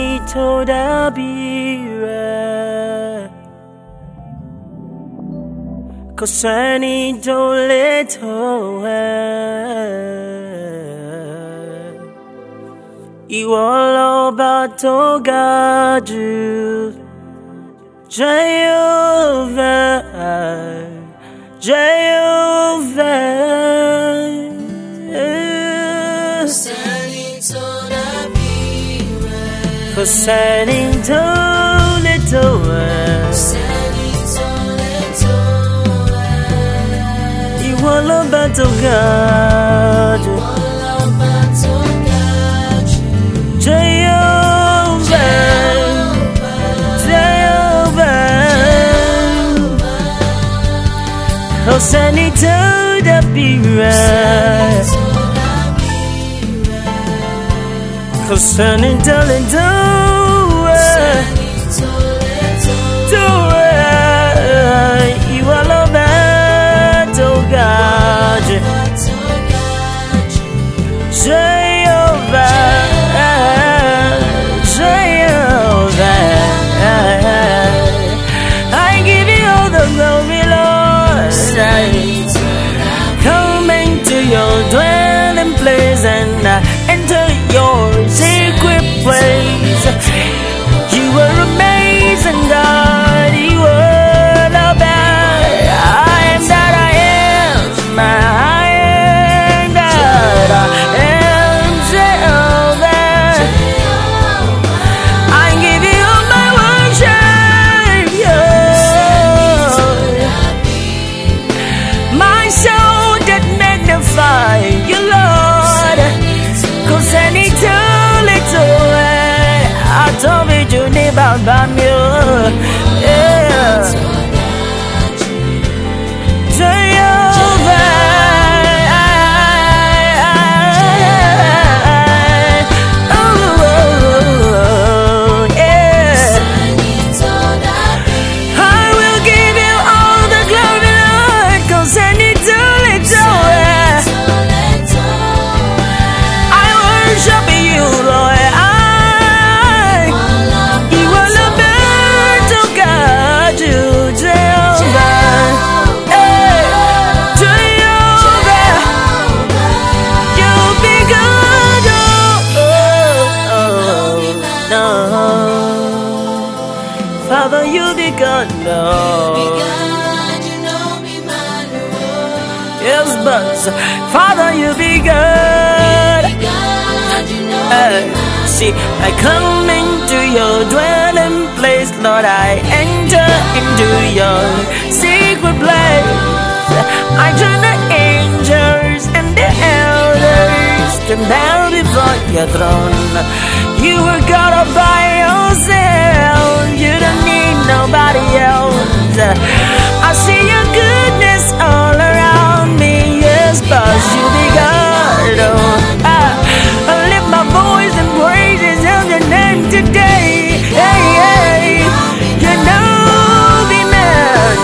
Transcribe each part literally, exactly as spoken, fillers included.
Kosani toda bira, Kosani dole toa. Iwolo bato gaju, Jehovah, Jehovah. Kosani dole toa, Iwolo bato gaju, Kosani toda bira, Kosani dole toa, toa. Iwolo bato gaju, Jehovah, Jehovah. I give you all the glory, Lord. Come into your dwelling place and uh, enter your secret place. You are amazing, God. You are the best. I am that I am. I am that I am. Jehovah. I give you all my worship. Yeah. My soul that magnify you, Lord. Kosani tole toa, I told me you never bam you. Yeah. Jehovah, oh, yeah. I will give you all the glory, Lord. Kosani tole toa, I worship you, Lord. I, you are the best of God, you, Jehovah. Hey, Jehovah, you be good, oh, oh, oh, no. Father, you be good, no. Yes, but Father, you be good. Uh, see, I come into your dwelling place, Lord. I enter into your secret place. I join the angels and the elders to bow before your throne. You are God all by yourself. You don't need nobody else. I see your goodness all around me. Yes, but you be God. Oh, I, I lift my voice and praises of your name today. Hey, hey, you know me, man.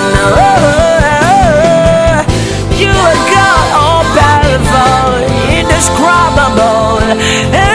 Oh, you are God all powerful, indescribable.